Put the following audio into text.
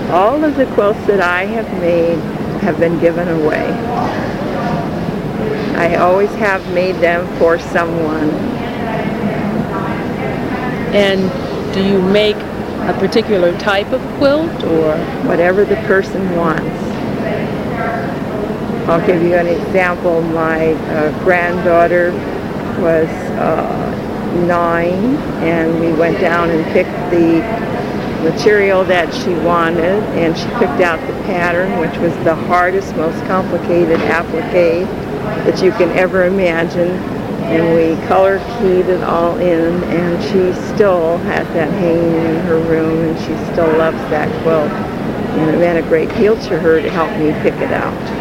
All of the quilts that I have made have been given away. I always have made them for someone. And do you make a particular type of quilt or? Whatever the person wants. I'll give you an example. My granddaughter was 9, and we went down and picked the material that she wanted, and she picked out the pattern, which was the hardest, most complicated applique that you can ever imagine, and we color keyed it all in, and she still has that hanging in her room, and she still loves that quilt, and it meant a great deal to her to help me pick it out.